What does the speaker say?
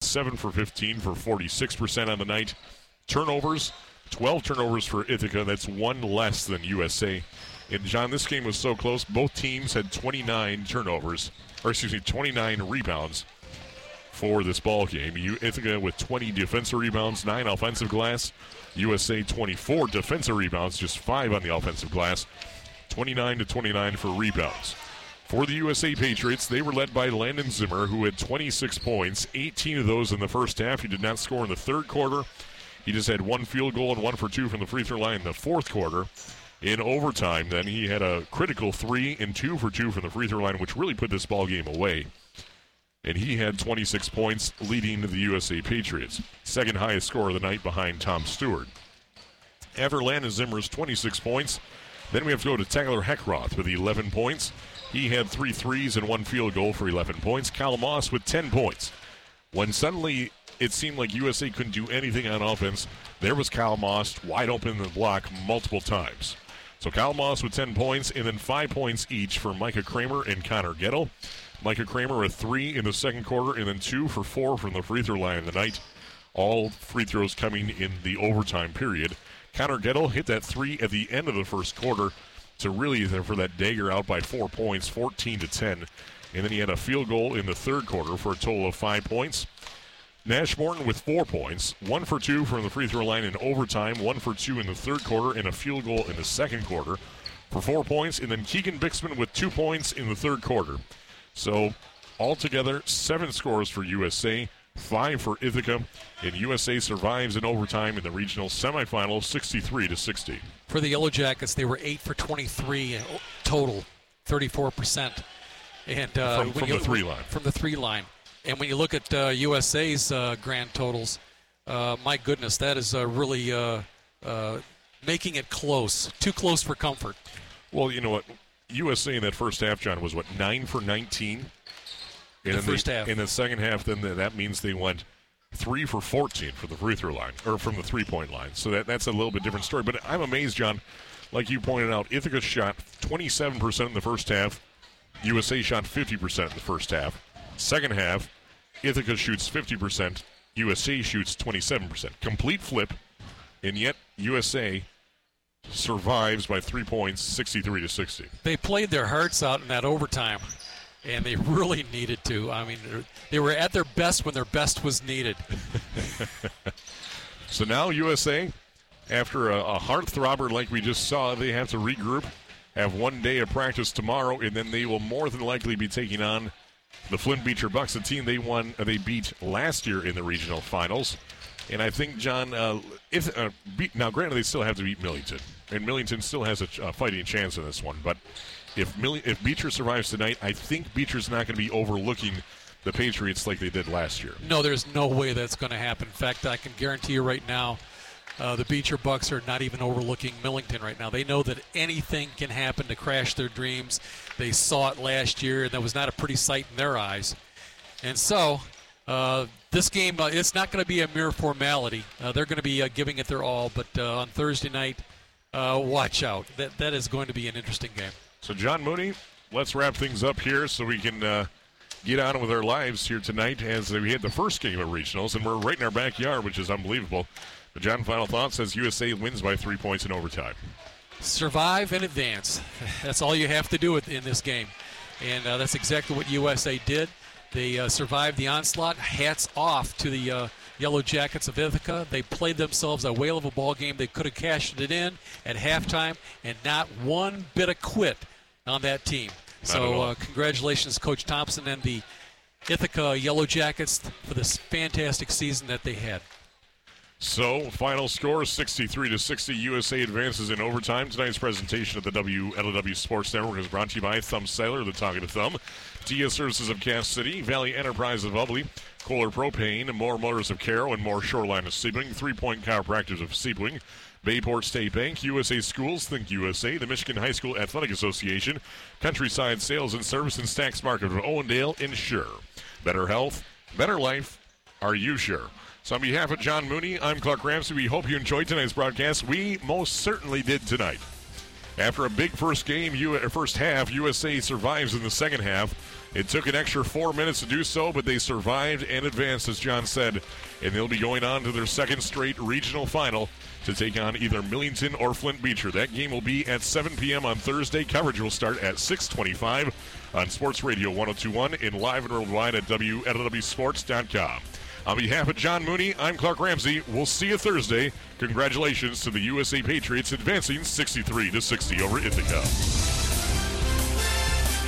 7 for 15 for 46% on the night. Turnovers, 12 turnovers for Ithaca. That's one less than USA. And, John, this game was so close. Both teams had 29 rebounds for this ball game. Ithaca with 20 defensive rebounds, 9 offensive glass. USA 24 defensive rebounds, just 5 on the offensive glass. 29-29 for rebounds. For the USA Patriots, they were led by Landon Zimmer, who had 26 points, 18 of those in the first half. He did not score in the third quarter. He just had 1 field goal and 1 for 2 from the free throw line in the fourth quarter. In overtime, then, he had a critical 3 and 2 for 2 from the free throw line, which really put this ball game away. And he had 26 points, leading the USA Patriots. Second highest scorer of the night behind Tom Stewart. After Landon Zimmer's 26 points, then we have to go to Tyler Heckroth with 11 points. He had 3 threes and 1 field goal for 11 points. Kyle Moss with 10 points. When suddenly it seemed like USA couldn't do anything on offense, there was Kyle Moss wide open in the block multiple times. So Kyle Moss with 10 points, and then 5 points each for Micah Kramer and Connor Gettle. Micah Kramer with 3 in the second quarter, and then 2 for 4 from the free throw line of the night. All free throws coming in the overtime period. Connor Gettle hit that 3 at the end of the first quarter to really for that dagger out by 4 points, 14-10. And then he had a field goal in the third quarter for a total of 5 points. Nash Morton with 4 points, 1 for 2 from the free throw line in overtime, 1 for 2 in the third quarter, and a field goal in the second quarter for 4 points. And then Keegan Bixman with 2 points in the third quarter. So altogether, 7 scores for USA, 5 for Ithaca, and USA survives in overtime in the regional semifinal, 63-60. For the Yellow Jackets, they were 8 for 23 total, 34%. And from the 3 line. From the 3 line. And when you look at USA's grand totals, my goodness, that is really making it close. Too close for comfort. Well, you know what? USA in that first half, John, was 9 for 19? In the first half. In the second half, then that means they went 3 for 14 from the free throw line, or from the 3-point line. So that's a little bit different story. But I'm amazed, John, like you pointed out, Ithaca shot 27% in the first half. USA shot 50% in the first half. Second half, Ithaca shoots 50%. USA shoots 27%. Complete flip, and yet USA survives by 3 points, 63-60. They played their hearts out in that overtime, and they really needed to. I mean, they were at their best when their best was needed. So now USA, after a heartthrobber like we just saw, they have to regroup, have 1 day of practice tomorrow, and then they will more than likely be taking on the Flint Beecher Bucks, a team they beat last year in the regional finals. And I think, John, now granted they still have to beat Millington, and Millington still has a fighting chance in this one. But if Beecher survives tonight, I think Beecher's not going to be overlooking the Patriots like they did last year. No, there's no way that's going to happen. In fact, I can guarantee you right now, the Beecher Bucks are not even overlooking Millington right now. They know that anything can happen to crash their dreams. They saw it last year, and that was not a pretty sight in their eyes. And so this game, it's not going to be a mere formality. They're going to be giving it their all. But on Thursday night, watch out. That is going to be an interesting game. So, John Mooney, let's wrap things up here so we can get on with our lives here tonight as we had the first game of regionals, and we're right in our backyard, which is unbelievable. But John, final thought says USA wins by 3 points in overtime. Survive and advance. That's all you have to do in this game. And that's exactly what USA did. They survived the onslaught. Hats off to the Yellow Jackets of Ithaca. They played themselves a whale of a ball game. They could have cashed it in at halftime, and not one bit of quit on that team. So congratulations, Coach Thompson and the Ithaca Yellow Jackets for this fantastic season that they had. So, final score, 63-60. USA advances in overtime. Tonight's presentation of the WLW Sports Network is brought to you by Thumb Sailor, the Talking to Thumb, TS Services of Cass City, Valley Enterprise of Ubly, Kohler Propane, More Motors of Caro, and More Shoreline of Sebring, 3 Point Chiropractors of Sebring, Bayport State Bank, USA Schools, Think USA, the Michigan High School Athletic Association, Countryside Sales and Service, and Stacks Market of Owendale, Insure. Better health, better life, are you sure? So on behalf of John Mooney, I'm Clark Ramsey. We hope you enjoyed tonight's broadcast. We most certainly did tonight. After a big first half, USA survives in the second half. It took an extra 4 minutes to do so, but they survived and advanced, as John said, and they'll be going on to their second straight regional final to take on either Millington or Flint Beecher. That game will be at 7 p.m. on Thursday. Coverage will start at 6:25 on Sports Radio 102.1 and live and worldwide at WLWSports.com. On behalf of John Mooney, I'm Clark Ramsey. We'll see you Thursday. Congratulations to the USA Patriots advancing 63-60 over Ithaca.